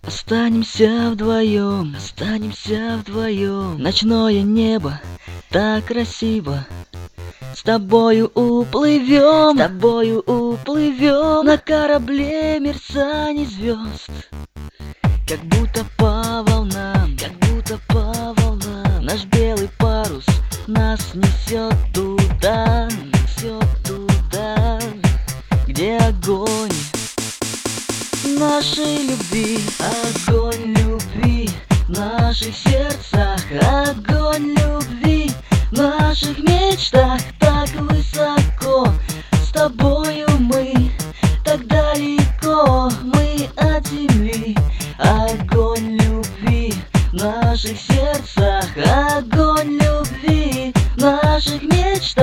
Останемся вдвоем, останемся вдвоем. Ночное небо так красиво. С тобою уплывем, на корабле мерцаний звезд. Как будто по волнам, наш белый парус нас несет туда, где огонь нашей любви, огонь любви в наших сердцах, огонь любви в наших мечтах. Так высоко с тобою мы, так далеко мы от земли. Огонь любви в наших сердцах, огонь любви в наших мечтах.